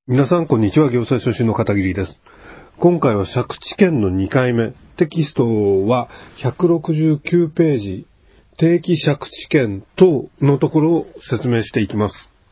皆さんこんにちは。行政書士の片桐です。今回は借地権の2回目。テキストは169ページ。定期借地権等のところを説明していきます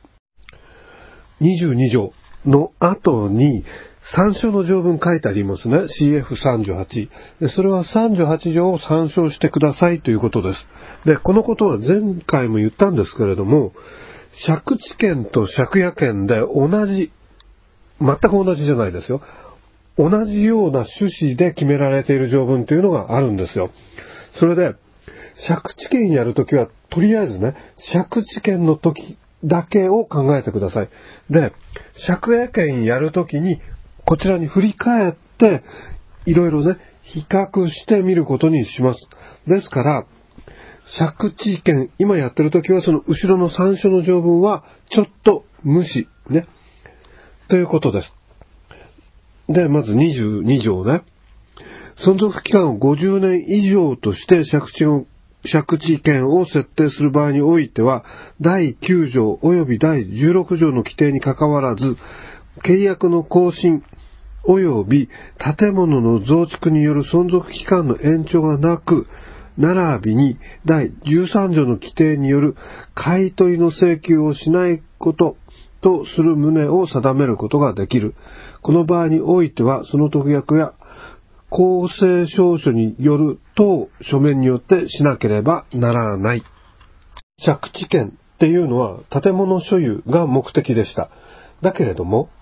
。22条の後に参照の条文書いてありますね。CF38。それは38条を参照してくださいということです。で、このことは前回も言ったんですけれども、借地権と借家権で全く同じじゃないですよ。同じような趣旨で決められている条文というのがあるんですよ。それで、借地権やるときは、とりあえずね、借地権の時だけを考えてください。で、借家権やるときに、こちらに振り返って、いろいろね、比較してみることにします。ですから、借地権、今やってるときは、その後ろの参照の条文は、ちょっと無視、ね。ということです。で、まず22条ね。存続期間を50年以上として借地権を設定する場合においては、第9条及び第16条の規定にかかわらず、契約の更新及び建物の増築による存続期間の延長がなく、並びに第13条の規定による買取の請求をしないこととする旨を定めることができる。この場合においては、その特約や公正証書による等書面によってしなければならない。借地権っていうのは建物所有が目的でした。だけれども、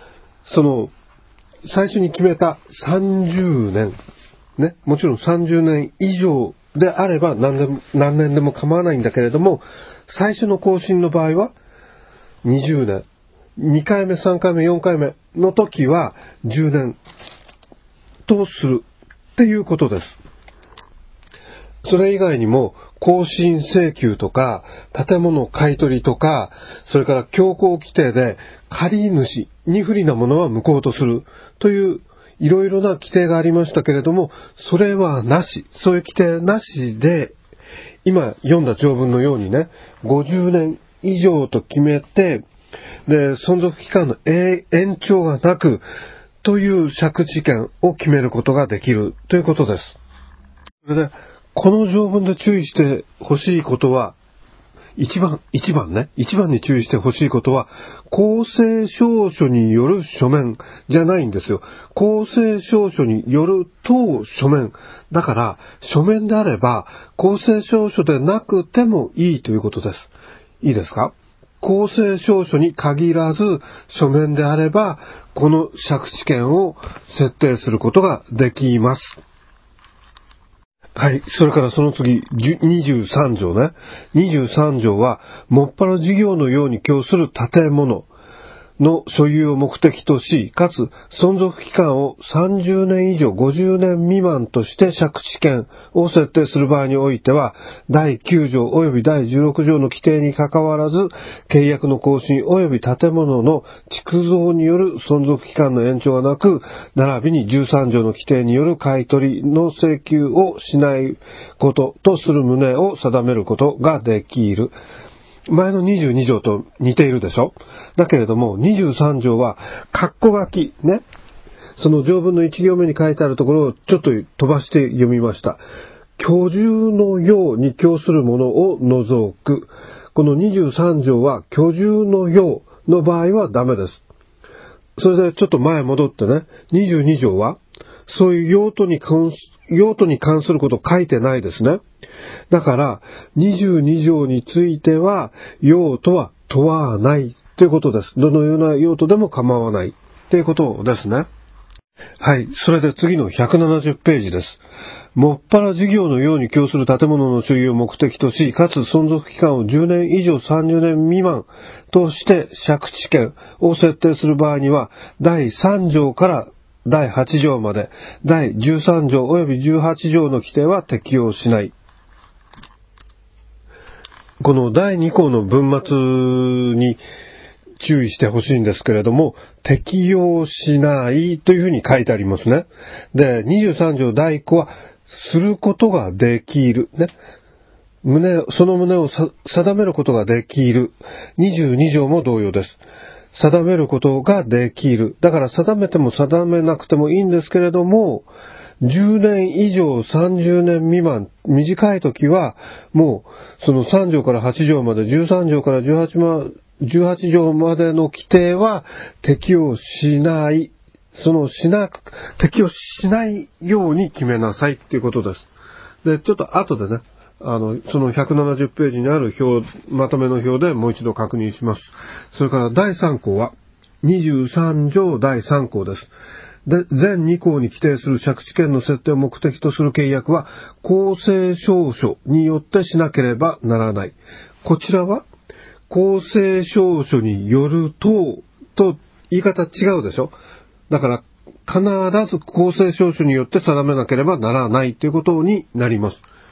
最初に決めた30年、ね、もちろん30年以上であれば何年でも構わないんだけれども、最初の更新の場合は20年、2回目、3回目、4回目の時は10年とするっていうことです。それ以外にも更新請求とか建物買取とか、それから強行規定で借り主に不利なものは無効とするといういろいろな規定がありましたけれども、それはなし、そういう規定なしで、今読んだ条文のようにね、50年以上と決めて、で、存続期間の延長がなく、という借地権を決めることができるということです。それで、この条文で注意してほしいことは、一番に注意してほしいことは、公正証書による書面じゃないんですよ。公正証書による等書面。だから、書面であれば、公正証書でなくてもいいということです。いいですか？公正証書に限らず、書面であれば、この借地権を設定することができます。はい。それからその次、23条ね。23条は、もっぱら事業のように供する建物の所有を目的とし、かつ存続期間を30年以上50年未満として借地権を設定する場合においては、第9条及び第16条の規定にかかわらず、契約の更新及び建物の築造による存続期間の延長がなく、並びに13条の規定による買取の請求をしないこととする旨を定めることができる。前の22条と似ているでしょ？だけれども、23条は、括弧書き、ね。その条文の1行目に書いてあるところをちょっと飛ばして読みました。居住のように供するものを除く。この23条は、居住のようの場合はダメです。それでちょっと前戻ってね、22条は、そういう用途に関することを書いてないですね。だから、22条については、用途は問わないということです。どのような用途でも構わないということですね。はい。それで次の170ページです。もっぱら事業のように供する建物の所有を目的とし、かつ存続期間を10年以上30年未満として借地権を設定する場合には、第3条から第8条まで、第13条及び18条の規定は適用しない。この第2項の文末に注意してほしいんですけれども、適用しないというふうに書いてありますね。で、23条第1項は、することができる。ね。その旨を定めることができる。22条も同様です。 定めることができる。だから定めても定めなくてもいいんですけれども、10年以上30年未満、短い時は、もう、その3条から8条まで、13条から18条までの規定は適用しない。適用しないように決めなさいっていうことです。で、ちょっと後でね、その170ページにあるまとめの表でもう一度確認します。それから第3項は、23条第3項です。で、全2項に規定する借地権の設定を目的とする契約は、公正証書によってしなければならない。こちらは、公正証書によると言い方違うでしょ。だから、必ず公正証書によって定めなければならないということになります。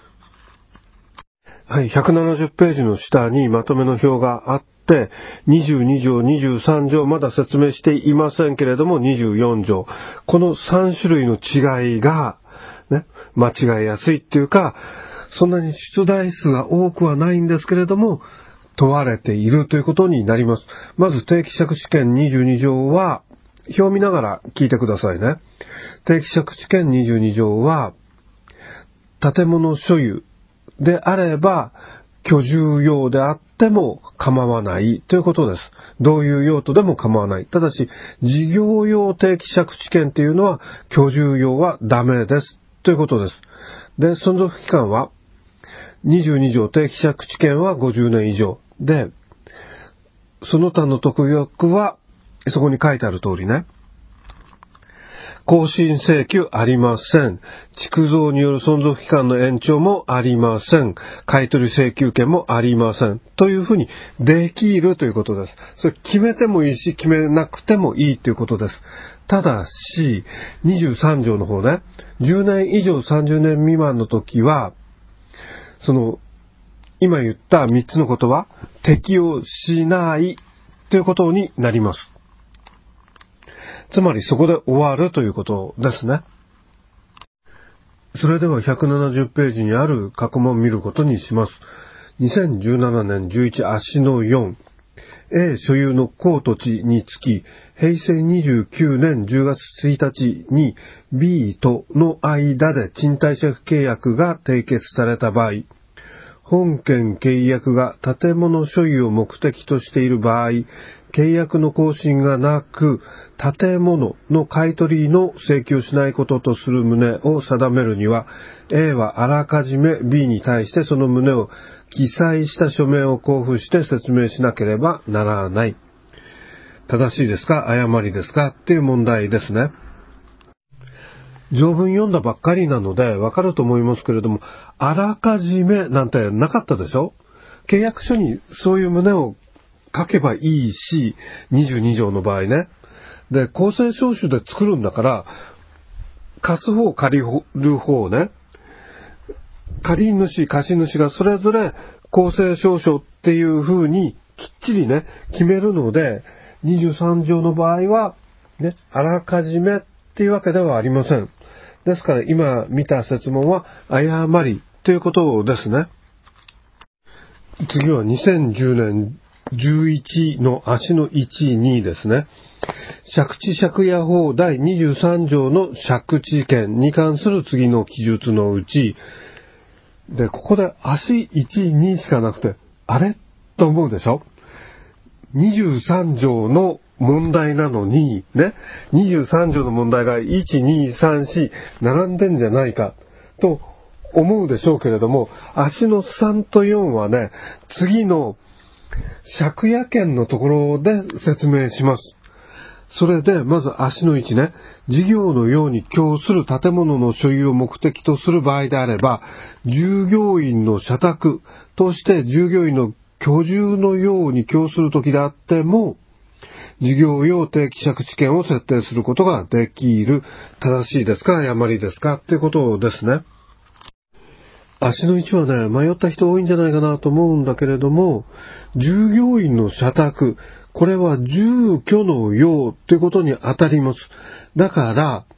はい、170ページの下にまとめの表があって、22条、23条、まだ説明していませんけれども、24条。この3種類の違いが、ね、間違いやすいっていうか、そんなに出題数が多くはないんですけれども、問われているということになります。まず定期借地権22条は、表見ながら聞いてくださいね。定期借地権22条は、建物所有であれば、居住用であっても構わないということです。どういう用途でも構わない。ただし、事業用定期借地権というのは、居住用はダメですということです。で、存続期間は、22条定期借地権は50年以上。で、その他の特約は、そこに書いてある通りね。更新請求ありません。築造による存続期間の延長もありません。買取請求権もありません。というふうにできるということです。それ決めてもいいし、決めなくてもいいということです。ただし、23条の方ね、10年以上30年未満の時は、今言った3つのことは適用しないということになります。つまりそこで終わるということですね。それでは170ページにある過去問を見ることにします。2017年11足の4、A 所有の公土地につき、平成29年10月1日に B との間で賃貸借契約が締結された場合、本件契約が建物所有を目的としている場合、契約の更新がなく、建物の買い取りの請求しないこととする旨を定めるには、A はあらかじめ B に対してその旨を記載した書面を交付して説明しなければならない。正しいですか？誤りですか？っていう問題ですね。条文読んだばっかりなのでわかると思いますけれども、あらかじめなんてなかったでしょ？契約書にそういう旨を書けばいいし、22条の場合ね。で、公正証書で作るんだから、貸す方、借りる方ね。借り主、貸主がそれぞれ公正証書っていう風にきっちりね、決めるので、23条の場合は、ね、あらかじめっていうわけではありません。ですから今見た設問は誤りということですね。次は2010年11の足の1、2ですね。借地借家法第23条の借地権に関する次の記述のうち、で、ここで足1、2しかなくて、あれと思うでしょ？ 23 条の問題なのに、ね、23条の問題が1、2、3、4並んでんじゃないかと思うでしょうけれども、足の3と4はね、次の借家権のところで説明します。それで、まず足の1ね、事業のように供する建物の所有を目的とする場合であれば、従業員の社宅として従業員の居住のように供するときであっても、事業用定期借地権を設定することができる。正しいですか？誤りですか？っていうことですね。足の1はね、迷った人多いんじゃないかなと思うんだけれども、従業員の社宅、これは住居の用ということに当たります。だから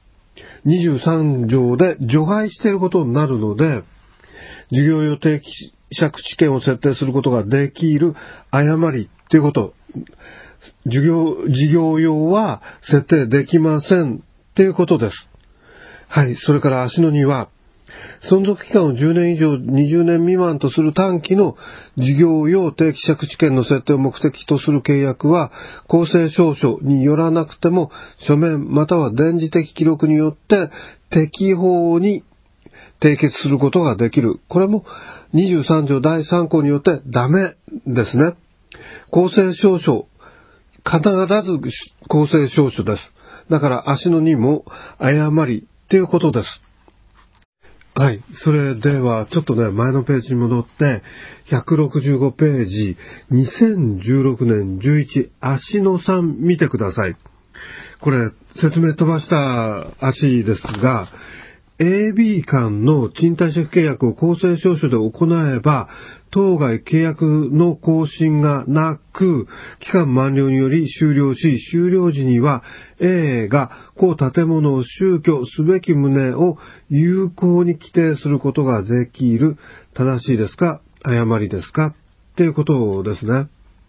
、23条で除外していることになるので、事業用定期借地権を設定することができる誤りということ。 事業用は設定できませんっていうことです。はい。それから足の2は、存続期間を10年以上20年未満とする短期の事業用定期借地権の設定を目的とする契約は、公正証書によらなくても書面または電磁的記録によって適法に締結することができる。これも23条第3項によってダメですね。公正証書、必ず公正証書です。だから足の2も誤りっていうことです。はい。それでは、ちょっとね、前のページに戻って、165ページ、2016年11、足の3見てください。これ、説明飛ばした足ですが、AB 間の賃貸借契約を公正証書で行えば、当該契約の更新がなく、期間満了により終了し、終了時には A が公建物を収居すべき旨を有効に規定することができる。正しいですか？誤りですか？っていうことですね。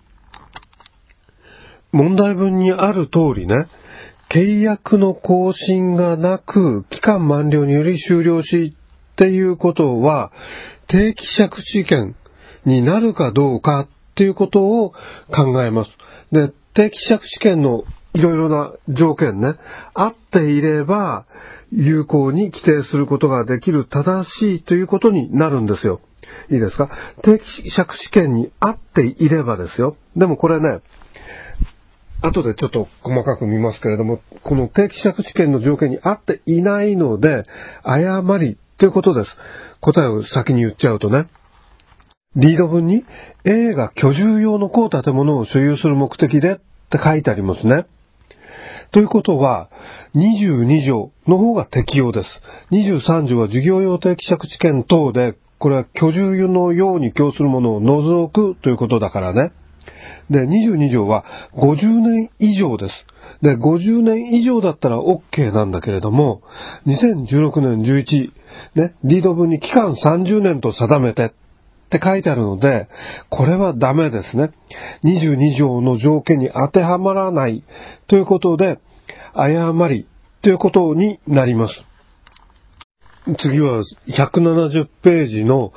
問題文にある通りね、契約の更新がなく、期間満了により終了しっていうことは、定期借地権になるかどうかっていうことを考えます。で、定期借地権のいろいろな条件ね、合っていれば、有効に規定することができる正しいということになるんですよ。いいですか？定期借地権に合っていればですよ。でもこれね、後でちょっと細かく見ますけれども、この定期借地権の条件に合っていないので、誤りということです。答えを先に言っちゃうとね。リード文に A が居住用の公建物を所有する目的でって書いてありますね。ということは、22条の方が適用です。23条は事業用定期借地権等で、これは居住のように供するものを除くということだからね。で、22条は50年以上です。で、50年以上だったら OK なんだけれども、2016年11、ね、リード文に期間30年と定めてって書いてあるので、これはダメですね。22条の条件に当てはまらないということで、誤りということになります。次は170ページの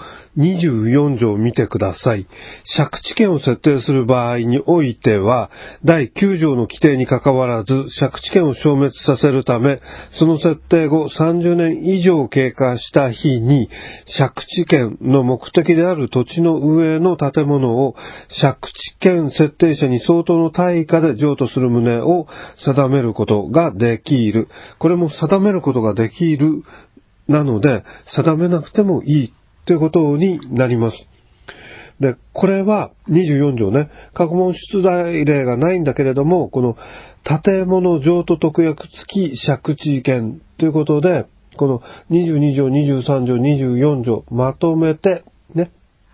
24条を見てください。借地権を設定する場合においては、第9条の規定にかかわらず、借地権を消滅させるため、その設定後30年以上経過した日に、借地権の目的である土地の上の建物を借地権設定者に相当の対価で譲渡する旨を定めることができる。これも定めることができる。なので、定めなくてもいいということになります。で、これは24条ね、過去問出題例がないんだけれども、この建物譲渡特約付き借地権ということで、この22条、23条、24条まとめてね、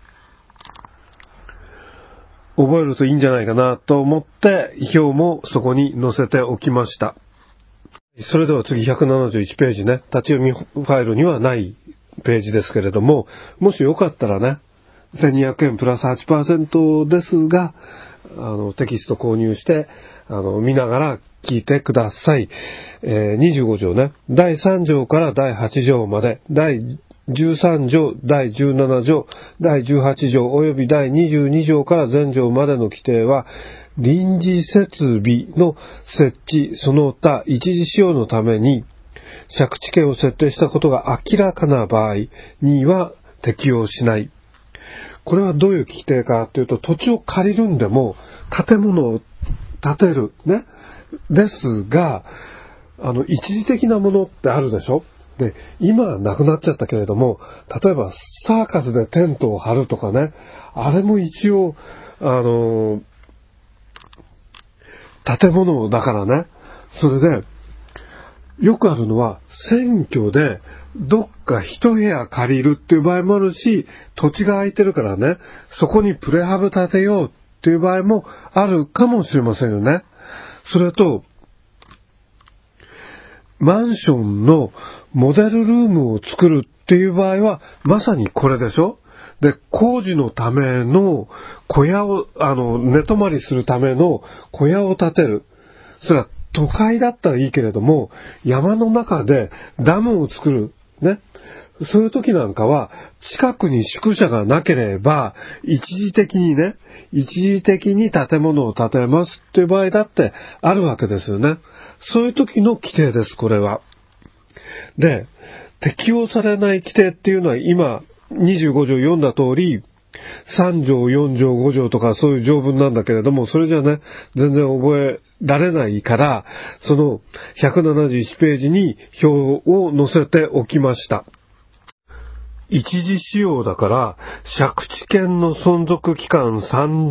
覚えるといいんじゃないかなと思って、表もそこに載せておきました。それでは次171ページね、立ち読みファイルにはないページですけれども、もしよかったらね、1200円プラス 8% ですが、テキスト購入して、見ながら聞いてください。25条ね、第3条から第8条まで、第13条、第17条、第18条及び第22条から全条までの規定は、臨時設備の設置、その他一時使用のために借地権を設定したことが明らかな場合には適用しない。これはどういう規定かというと、土地を借りるんでも建物を建てるね。ですが、一時的なものってあるでしょ。で、今はなくなっちゃったけれども、例えばサーカスでテントを張るとかね、あれも一応建物だからね。それで、よくあるのは、選挙でどっか一部屋借りるっていう場合もあるし、土地が空いてるからね、そこにプレハブ建てようっていう場合もあるかもしれませんよね。それと、マンションのモデルルームを作るっていう場合は、まさにこれでしょ。 で、工事のための小屋を、寝泊まりするための小屋を建てる。それは都会だったらいいけれども、山の中でダムを作る。ね。そういう時なんかは、近くに宿舎がなければ、一時的に建物を建てますっていう場合だってあるわけですよね。そういう時の規定です、これは。で、適用されない規定っていうのは今、25条読んだ通り、3条、4条、5条とかそういう条文なんだけれども、それじゃね、全然覚えられないから、その171ページに表を載せておきました。一時使用だから、借地権の存続期間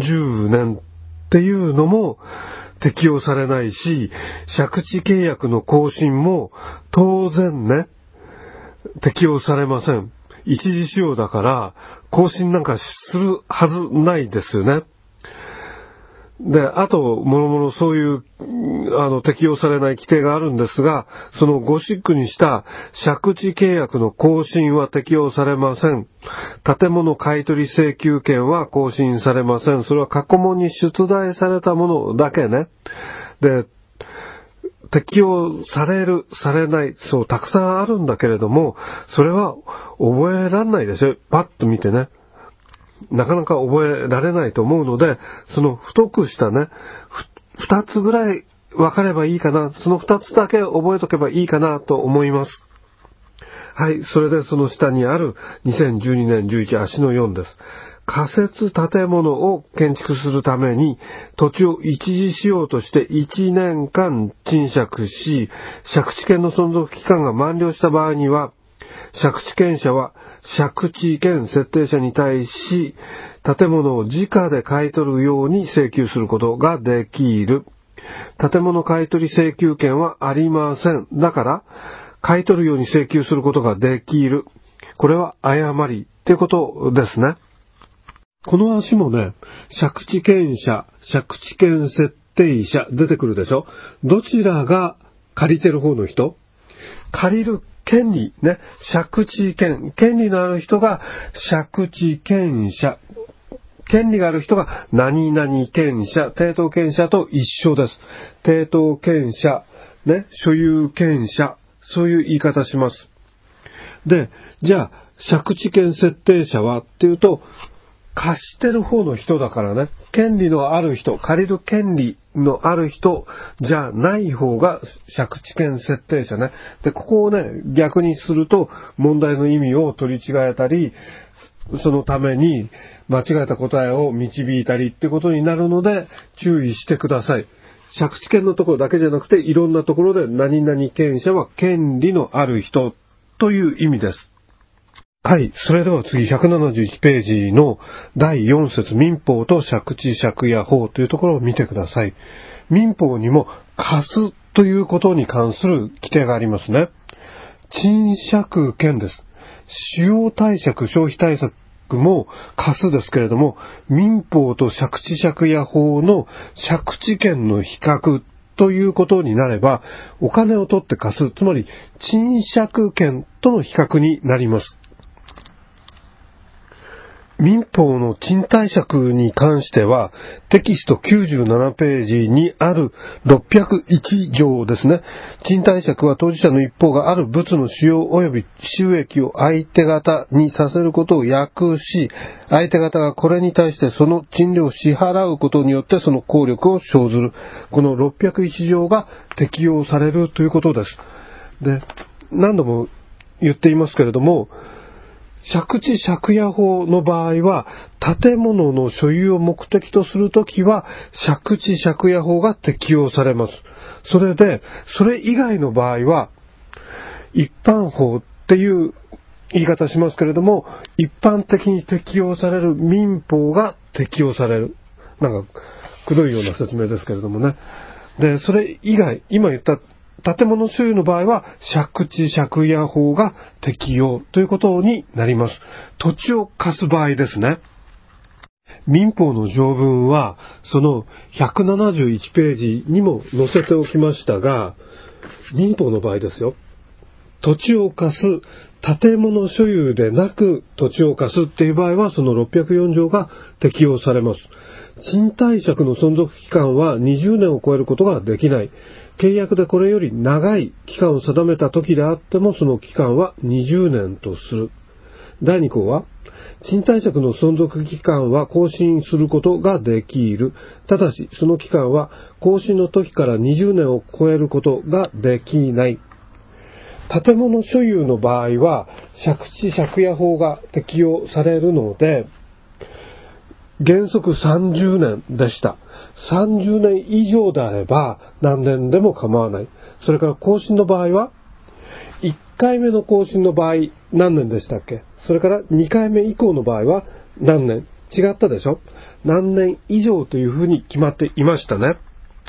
30年っていうのも適用されないし、借地契約の更新も当然ね、適用されません。一時使用だから、更新なんかするはずないですよね。で、あと、もろもろそういう、適用されない規定があるんですが、そのゴシックにした借地契約の更新は適用されません。建物買取請求権は更新されません。それは過去問に出題されたものだけね。で、適用される、されない、そう、たくさんあるんだけれども、それは覚えられないですよ。パッと見てね。なかなか覚えられないと思うので、その太くしたね、二つぐらい分かればいいかな、その二つだけ覚えとけばいいかなと思います。はい、それでその下にある2012年11足の4です。仮設建物を建築するために土地を一時使用として1年間賃借し、借地権の存続期間が満了した場合には、借地権者は借地権設定者に対し建物を直で買い取るように請求することができる。建物買取請求権はありません。だから買い取るように請求することができる。これは誤りってことですね。この足もね、借地権者、借地権設定者出てくるでしょ。どちらが借りてる方の人？借りる権利ね、借地権、権利のある人が借地権者、権利がある人が何々権者、抵当権者と一緒です。抵当権者、ね、所有権者、そういう言い方します。で、じゃあ借地権設定者はっていうと、貸してる方の人だからね、権利のある人、借りる権利のある人じゃない方が借地権設定者ね。で、ここをね、逆にすると問題の意味を取り違えたり、そのために間違えた答えを導いたりってことになるので注意してください。借地権のところだけじゃなくて、いろんなところで何々権者は権利のある人という意味です。はい。それでは次、171ページの第4節民法と借地借家法というところを見てください。民法にも貸すということに関する規定がありますね。賃借権です。使用貸借消費対策も貸すですけれども、民法と借地借家法の借地権の比較ということになれば、お金を取って貸す、つまり賃借権との比較になります。民法の賃貸借に関しては、テキスト97ページにある601条ですね。賃貸借は当事者の一方がある物の使用及び収益を相手方にさせることを約し、相手方がこれに対してその賃料を支払うことによってその効力を生ずる。この601条が適用されるということです。で、何度も言っていますけれども、借地借家法の場合は、建物の所有を目的とするときは、借地借家法が適用されます。それで、それ以外の場合は、一般法っていう言い方しますけれども、一般的に適用される民法が適用される。なんか、くどいような説明ですけれどもね。で、それ以外、今言った建物所有の場合は借地借家法が適用ということになります。土地を貸す場合ですね。民法の条文はその171ページにも載せておきましたが、民法の場合ですよ。 土地を貸す建物所有でなく土地を貸すっていう場合はその604条が適用されます。賃貸借の存続期間は20年を超えることができない。契約でこれより長い期間を定めた時であってもその期間は20年とする。第2項は、賃貸借の存続期間は更新することができる。ただし、その期間は更新の時から20年を超えることができない。建物所有の場合は、借地借家法が適用されるので、原則30年でした。30年以上であれば何年でも構わない。それから更新の場合は、1回目の更新の場合何年でしたっけ？それから2回目以降の場合は何年？違ったでしょ？何年以上というふうに決まっていましたね。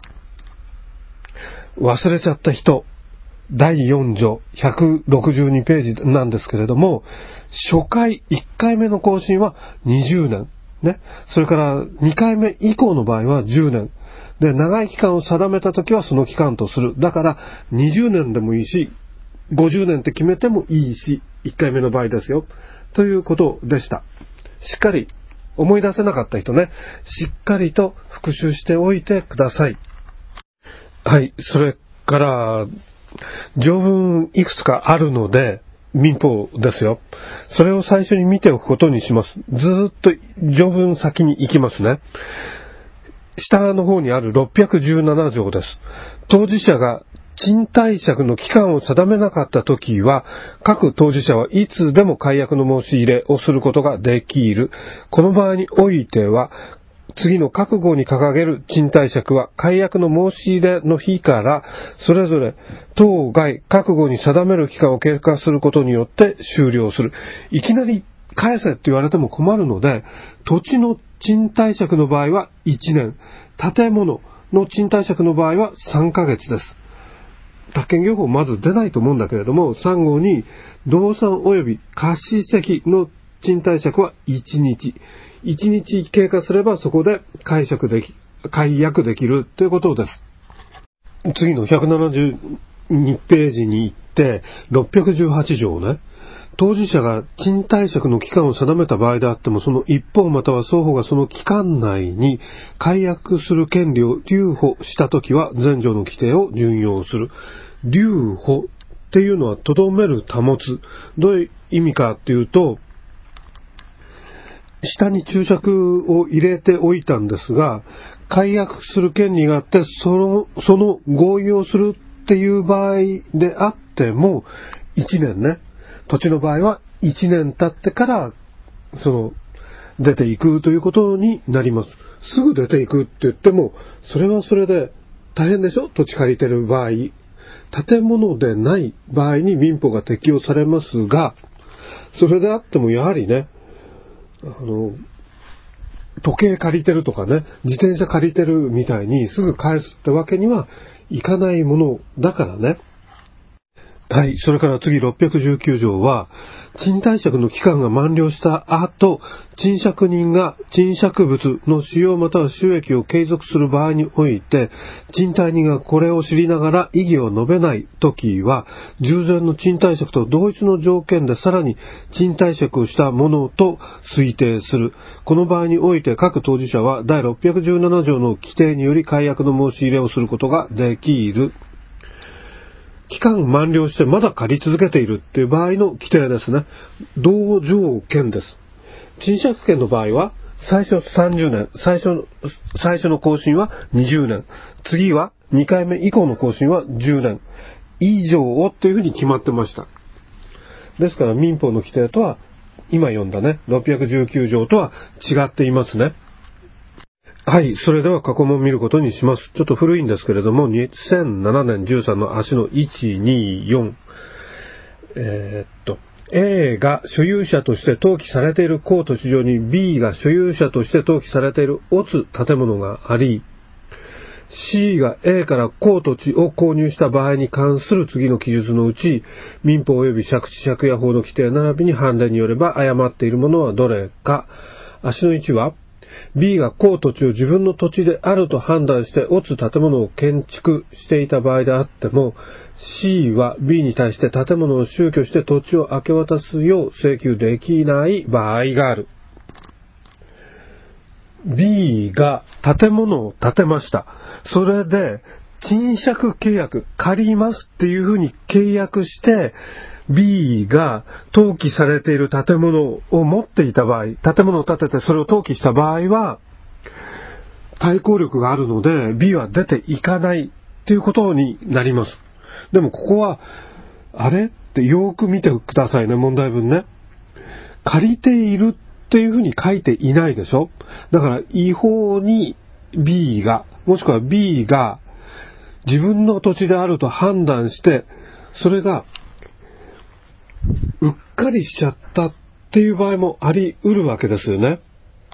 忘れちゃった人、第4条162ページなんですけれども、初回1回目の更新は20年。ね。それから2回目以降の場合は10年。で、長い期間を定めたときはその期間とする。だから20年でもいいし、50年って決めてもいいし、1回目の場合ですよ。ということでした。しっかり思い出せなかった人ね、しっかりと復習しておいてください。はい、それから、条文いくつかあるので、民法ですよ。それを最初に見ておくことにします。ずーっと条文先に行きますね。下の方にある617条です。当事者が賃貸借の期間を定めなかったときは、各当事者はいつでも解約の申し入れをすることができる。この場合においては、次の各号に掲げる賃貸借は解約の申し入れの日からそれぞれ当該各号に定める期間を経過することによって終了する。いきなり返せって言われても困るので、土地の賃貸借の場合は1年、建物の賃貸借の場合は3ヶ月です。宅建業法まず出ないと思うんだけれども、3号に動産及び貸席の賃貸借は1日。1日経過すればそこで解約できるということです。次の172ページに行って618条ね。当事者が賃貸借の期間を定めた場合であっても、その一方または双方がその期間内に解約する権利を留保したときは前条の規定を準用する。留保っていうのはとどめる保つ。どういう意味かっていうと、下に注釈を入れておいたんですが、解約する権利があってその合意をするっていう場合であっても1年ね。土地の場合は1年経ってから出ていくということになります。すぐ出ていくって言ってもそれはそれで大変でしょ？土地借りてる場合。建物でない場合に民法が適用されますが、それであってもやはりね、時計借りてるとかね、自転車借りてるみたいにすぐ返すってわけにはいかないものだからね。はい、それから次619条は、賃貸借の期間が満了した後、賃借人が賃借物の使用または収益を継続する場合において、賃貸人がこれを知りながら異議を述べないときは、従前の賃貸借と同一の条件でさらに賃貸借をしたものと推定する。この場合において各当事者は第617条の規定により解約の申し入れをすることができる。期間満了してまだ借り続けているっていう場合の規定ですね。同条件です。賃借権の場合は最初30年、最初の更新は20年、次は2回目以降の更新は10年以上をというふうに決まってました。ですから民法の規定とは今読んだね619条とは違っていますね。はい、それでは過去問を見ることにします。ちょっと古いんですけれども、2007年13の足の124。A が所有者として登記されている公土地上に B が所有者として登記されている乙建物があり、C が A から公土地を購入した場合に関する次の記述のうち、民法及び借地借家法の規定並びに判例によれば誤っているものはどれか。足の1は、 B が公土地を自分の土地であると判断して乙建物を建築していた場合であっても、C は B に対して建物を収拠して土地を明け渡すよう請求できない場合がある。B が建物を建てました。それで、賃借契約、借りますっていうふうに契約して、B が登記されている建物を持っていた場合、建物を建ててそれを登記した場合は、対抗力があるので、B は出ていかないっていうことになります。でもここは、あれってよーく見てくださいね、問題文ね。借りているっていうふうに書いていないでしょ。だから違法に B が、もしくは B が自分の土地であると判断して、それがうっかりしちゃったっていう場合もあり得るわけですよね。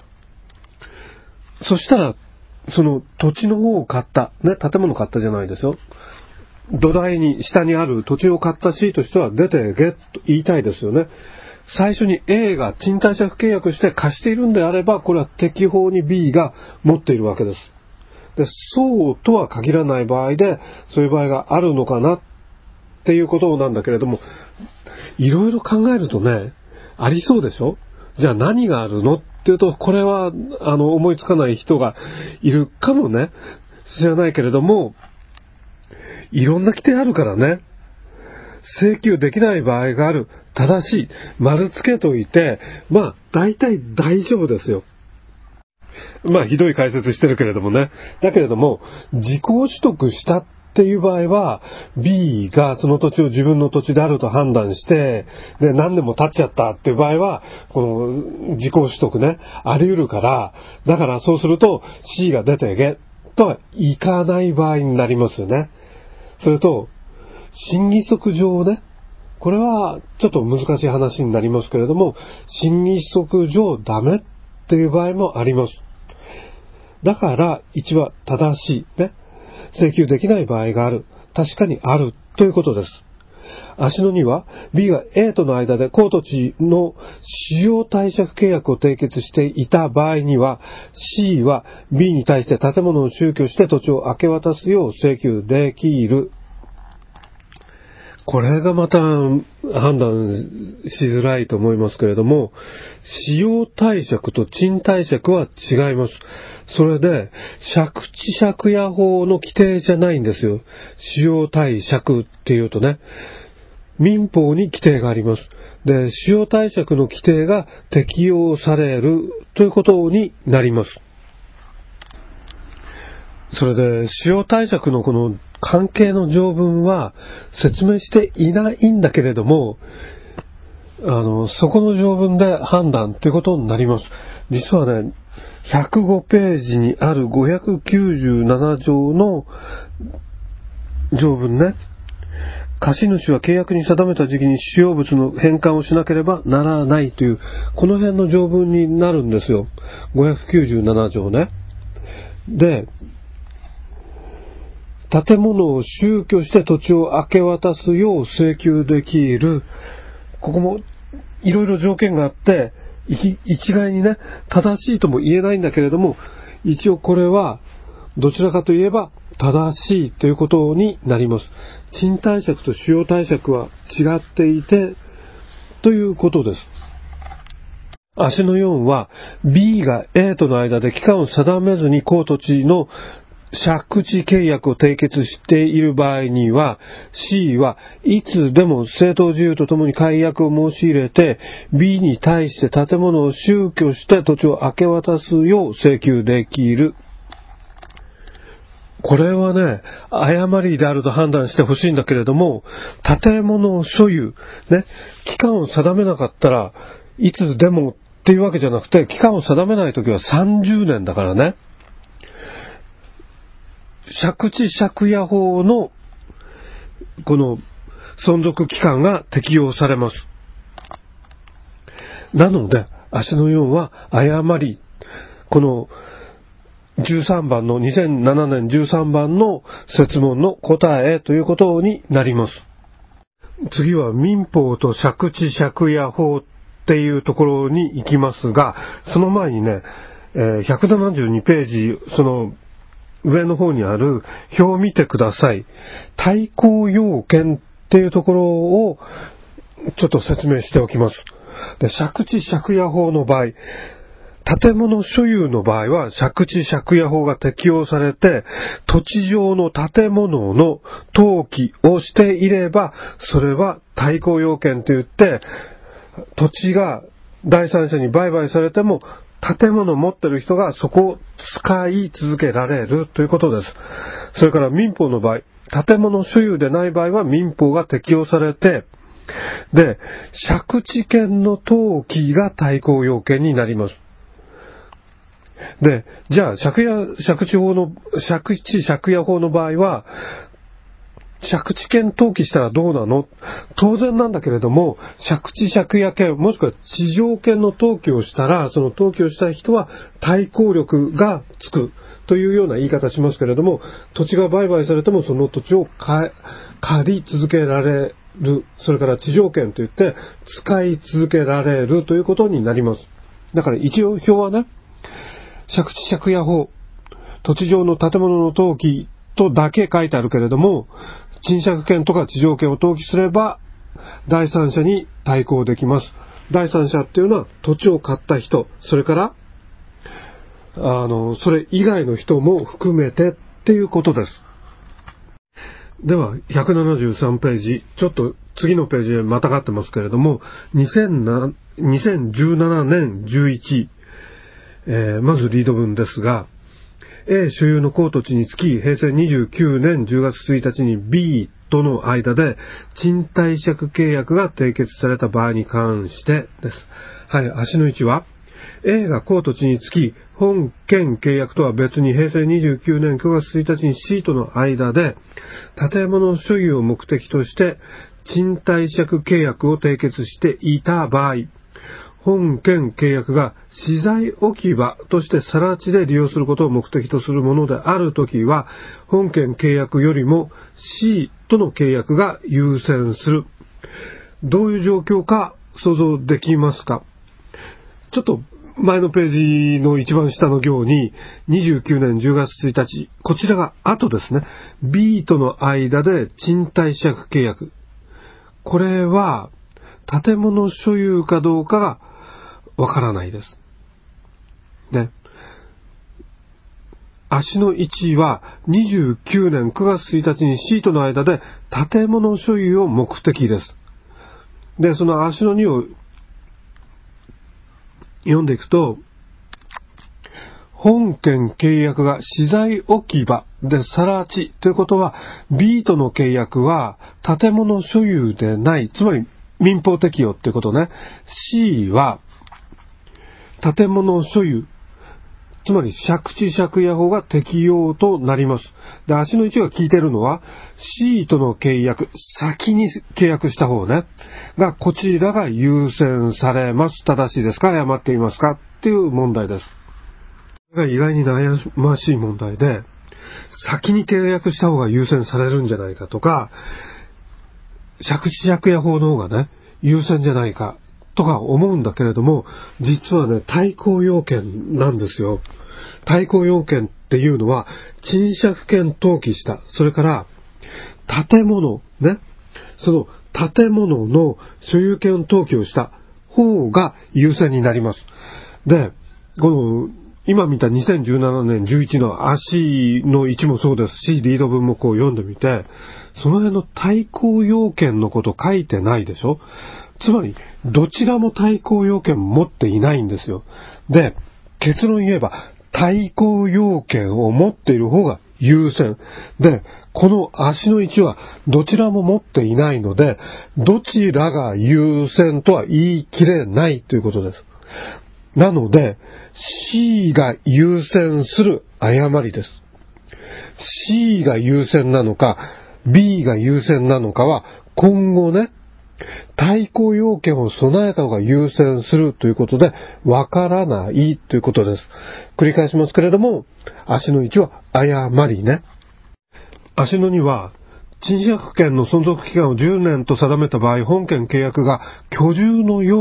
そしたら、その土地の方を買った、ね、建物買ったじゃないですよ。土台に、下にある土地を買った C としては出てけと言いたいですよね。最初に A が賃貸借契約して貸しているんであれば、これは適法に B が持っているわけです。で、そうとは限らない場合で、そういう場合があるのかなっていうことなんだけれども、いろいろ考えるとね、ありそうでしょ？じゃあ何があるのっていうと、これは、思いつかない人がいるかもね、知らないけれども、いろんな規定あるからね、請求できない場合がある。ただし、丸つけといて、大体大丈夫ですよ。ひどい解説してるけれどもね。だけれども、時効取得したっていう場合は、B がその土地を自分の土地であると判断して、で、何年も経っちゃったっていう場合は、この時効取得ね、あり得るから、だからそうすると C が出ていけとはいかない場合になりますよね。それと、信義則上ね、これはちょっと難しい話になりますけれども、信義則上ダメっていう場合もあります。だから1は正しいね。請求できない場合がある。確かにあるということです。足の2は B が A との間で公土地の使用貸借契約を締結していた場合には C は B に対して建物を収拠して土地を明け渡すよう請求できる。これがまた判断しづらいと思いますけれども、使用貸借と賃貸借は違います。それで、借地借家法の規定じゃないんですよ。使用貸借っていうとね、民法に規定があります。で、使用貸借の規定が適用されるということになります。それで、使用貸借のこの関係の条文は説明していないんだけれども、そこの条文で判断ということになります。実はね、105ページにある597条の条文ね、貸主は契約に定めた時期に使用物の返還をしなければならないという、この辺の条文になるんですよ。597条ね。で、建物を収拠して土地を明け渡すよう請求できる。ここもいろいろ条件があって、一概にね、正しいとも言えないんだけれども、一応これはどちらかといえば正しいということになります。賃貸借と使用貸借は違っていて、ということです。足の4は B が A との間で期間を定めずに公土地の借地契約を締結している場合には C はいつでも正当事由とともに解約を申し入れて B に対して建物を収拠して土地を明け渡すよう請求できる。これはね、誤りであると判断してほしいんだけれども、建物所有、ね、期間を定めなかったらいつでもっていうわけじゃなくて、期間を定めないときは30年だからね。借地借家法のこの存続期間が適用されます。なので、足の4は誤り、この13番の2007年13番の設問の答えということになります。次は民法と借地借家法っていうところに行きますが、その前にね、 172ページ、その上の方にある表を見てください。対抗要件っていうところをちょっと説明しておきます。で、借地借家法の場合、建物所有の場合は借地借家法が適用されて、土地上の建物の登記をしていれば、それは対抗要件といって、土地が第三者に売買されても、建物を持っている人がそこを使い続けられるということです。それから民法の場合、建物所有でない場合は民法が適用されて、で、借地権の登記が対抗要件になります。で、じゃあ借地借家法の場合は、借地権登記したらどうなの？当然なんだけれども、借地借家権、もしくは地上権の登記をしたら、その登記をした人は対抗力がつくというような言い方しますけれども、土地が売買されてもその土地を借り続けられる。それから地上権といって使い続けられるということになります。だから一応表はね、借地借家法、土地上の建物の登記とだけ書いてあるけれども、賃借権とか地上権を登記すれば第三者に対抗できます。第三者っていうのは土地を買った人、それからそれ以外の人も含めてっていうことです。では173ページ、ちょっと次のページへまたがってますけれども、2017年11、まずリード文ですが、A 所有の公土地につき、平成29年10月1日に B との間で賃貸借契約が締結された場合に関してです。はい、足の位置は、A が公土地につき、本件契約とは別に平成29年9月1日に C との間で、建物所有を目的として賃貸借契約を締結していた場合、本件契約が資材置き場として更地で利用することを目的とするものであるときは、本件契約よりも C との契約が優先する。どういう状況か想像できますか？ちょっと前のページの一番下の行に29年10月1日、こちらが後ですね。B との間で賃貸借契約。これは建物所有かどうかがわからないです。で、足の位置は29年9月1日に C との間で建物所有を目的です。で、その足の2を読んでいくと、本件契約が資材置き場で更地ということは、 B との契約は建物所有でない、つまり民法適用っていうことね。 C は建物所有、つまり借地借家法が適用となります。で、足の位置が効いているのは C との契約、先に契約した方ねが、こちらが優先されます。正しいですか、誤っていますかっていう問題です。これが意外に悩ましい問題で、先に契約した方が優先されるんじゃないかとか、借地借家法の方がね優先じゃないかとか思うんだけれども、実はね、対抗要件なんですよ。対抗要件っていうのは、賃借権登記した、それから建物ね、その建物の所有権登記をした方が優先になります。で、この今見た2017年11の足の位置もそうですし、リード文もこう読んでみて、その辺の対抗要件のこと書いてないでしょ。つまりどちらも対抗要件持っていないんですよ。で、結論言えば対抗要件を持っている方が優先で、この足の位置はどちらも持っていないので、どちらが優先とは言い切れないということです。なので C が優先する誤りです。 C が優先なのか B が優先なのかは今後ね、対抗要件を備えた方が優先するということでわからないということです。繰り返しますけれども、足の1は誤りね。足の2は、賃借権の存続期間を10年と定めた場合、本件契約が居住のよう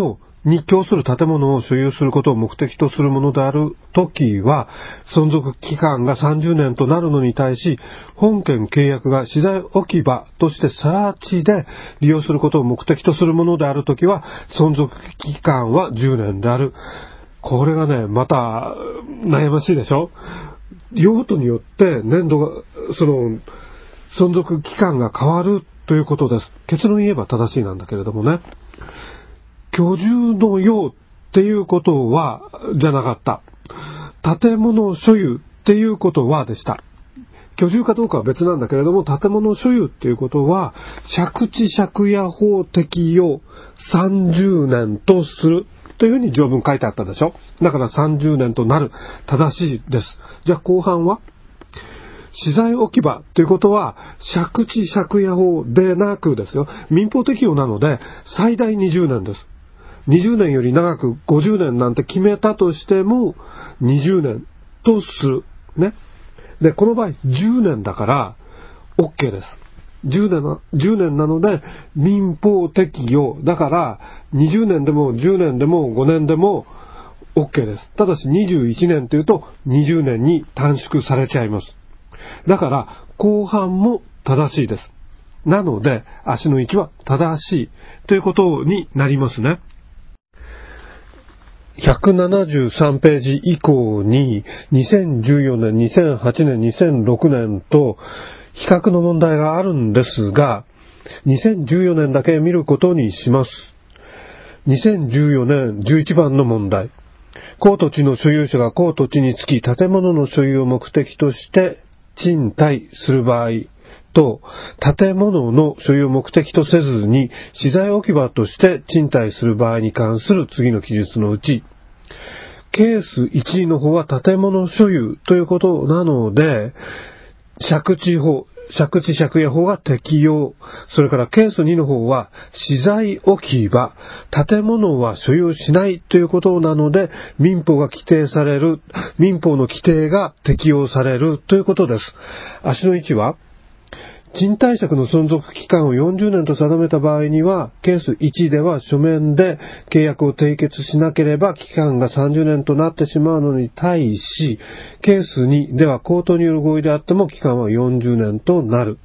に供する建物を所有することを目的とするものであるときは、存続期間が30年となるのに対し、本件契約が資材置き場として更地で利用することを目的とするものであるときは、存続期間は10年である。これがね、また悩ましいでしょ。用途によって年度が、存続期間が変わるということです。結論言えば正しいなんだけれどもね。居住の用っていうことは、じゃなかった。建物所有っていうことはでした。居住かどうかは別なんだけれども、建物所有っていうことは、借地借家法適用30年とするというふうに条文書いてあったでしょ。だから30年となる。正しいです。じゃあ後半は資材置き場ということは、借地借家法でなくですよ。民法適用なので、最大20年です。20年より長く50年なんて決めたとしても、20年とする。ね。で、この場合10年だから、OK です。10年なので、民法適用。だから、20年でも10年でも5年でも OK です。ただし21年というと、20年に短縮されちゃいます。だから、後半も正しいです。なので、足の位置は正しいということになりますね。173ページ以降に2014年、2008年、2006年と比較の問題があるんですが、2014年だけ見ることにします。2014年11番の問題。公土地の所有者が公土地につき建物の所有を目的として賃貸する場合と、建物の所有を目的とせずに資材置き場として賃貸する場合に関する次の記述のうち、ケース1の方は建物所有ということなので、借地借家法が適用。それからケース2の方は資材置き場、建物は所有しないということなので、民法の規定が適用されるということです。足の位置は、賃貸借の存続期間を40年と定めた場合には、ケース1では書面で契約を締結しなければ期間が30年となってしまうのに対し、ケース2では口頭による合意であっても期間は40年となる。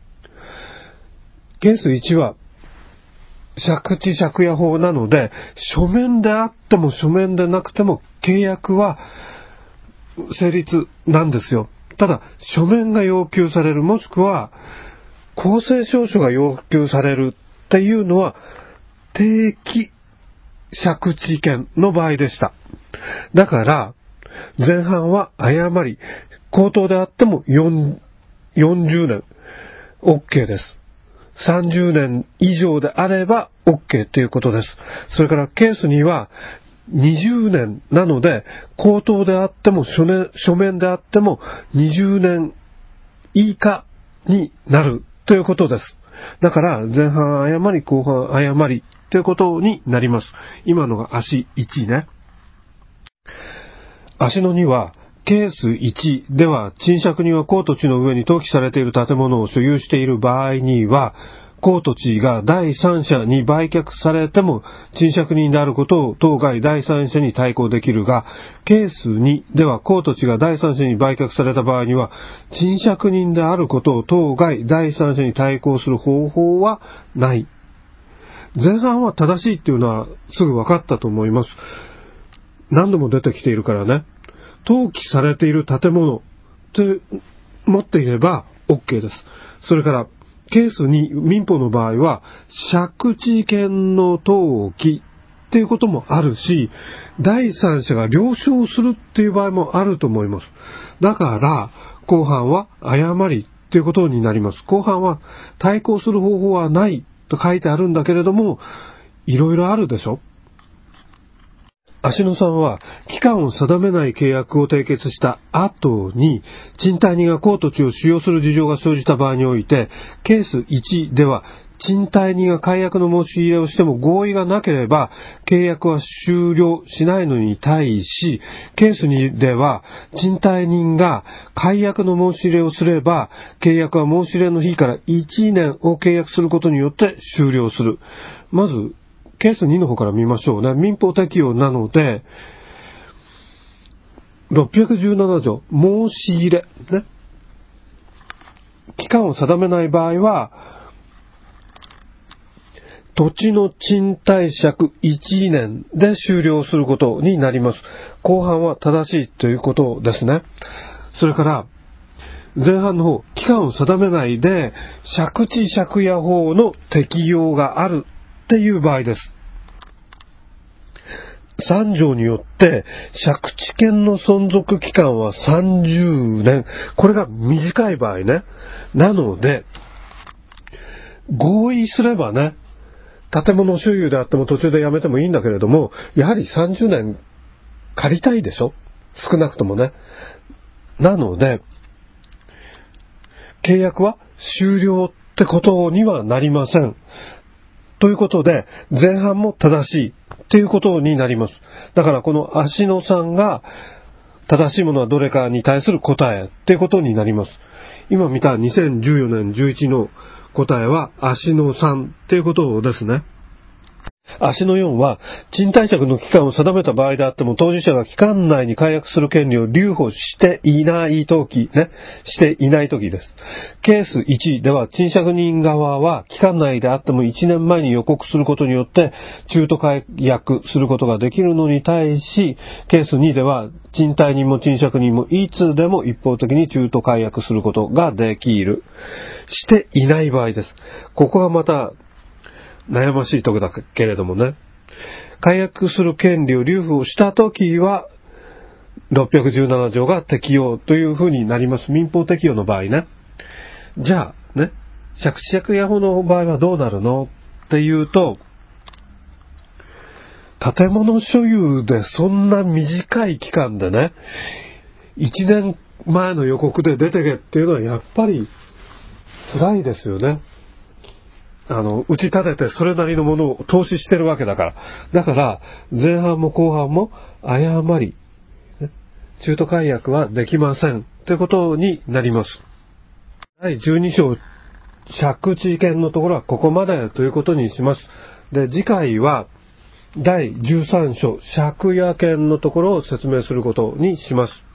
ケース1は借地借家法なので、書面であっても書面でなくても契約は成立なんですよ。ただ、書面が要求される、もしくは、公正証書が要求されるっていうのは、定期借地権の場合でした。だから、前半は誤り、口頭であっても40年、OK です。30年以上であれば OK ということです。それからケースには、20年なので、口頭であっても書面であっても20年以下になるということです。だから前半誤り後半誤りということになります。今のが足1ね。足の2はケース1では賃借人は公土地の上に登記されている建物を所有している場合には、公土地が第三者に売却されても賃借人であることを当該第三者に対抗できるが、ケース2では公土地が第三者に売却された場合には賃借人であることを当該第三者に対抗する方法はない。前半は正しいっていうのはすぐ分かったと思います。何度も出てきているからね。登記されている建物って持っていれば OK です。それからケース2、民法の場合は、借地権の登記っていうこともあるし、第三者が了承するっていう場合もあると思います。だから、後半は誤りっていうことになります。後半は対抗する方法はないと書いてあるんだけれども、いろいろあるでしょ。足野さんは期間を定めない契約を締結した後に賃貸人が公土地を使用する事情が生じた場合において、ケース1では賃貸人が解約の申し入れをしても合意がなければ契約は終了しないのに対し、ケース2では賃貸人が解約の申し入れをすれば契約は申し入れの日から1年を契約することによって終了する。まずケース2の方から見ましょうね。民法適用なので、617条、申し入れ、ね。期間を定めない場合は、土地の賃貸借1年で終了することになります。後半は正しいということですね。それから、前半の方、期間を定めないで、借地借家法の適用があるっていう場合です。3条によって、借地権の存続期間は30年。これが短い場合ね。なので、合意すればね、建物所有であっても途中でやめてもいいんだけれども、やはり30年借りたいでしょ？少なくともね。なので、契約は終了ってことにはなりません。ということで、前半も正しいっていうことになります。だからこの芦野さんが正しいものはどれかに対する答えっていうことになります。今見た2014年11の答えは芦野さんっていうことですね。芦野4は、賃貸借の期間を定めた場合であっても、当事者が期間内に解約する権利を留保していないとき、していないときです。ケース1では、賃借人側は、期間内であっても1年前に予告することによって、中途解約することができるのに対し、ケース2では、賃貸人も賃借人もいつでも一方的に中途解約することができる。していない場合です。ここがまた、悩ましいところだけれどもね。解約する権利を留保したときは、617条が適用というふうになります。民法適用の場合ね。じゃあ、ね、借地借家法の場合はどうなるのっていうと、建物所有でそんな短い期間でね、1年前の予告で出てけっていうのはやっぱり辛いですよね。打ち立ててそれなりのものを投資してるわけだから。だから、前半も後半も誤り、中途解約はできません。ということになります。第12章、借地権のところはここまでということにします。で、次回は、第13章、借家権のところを説明することにします。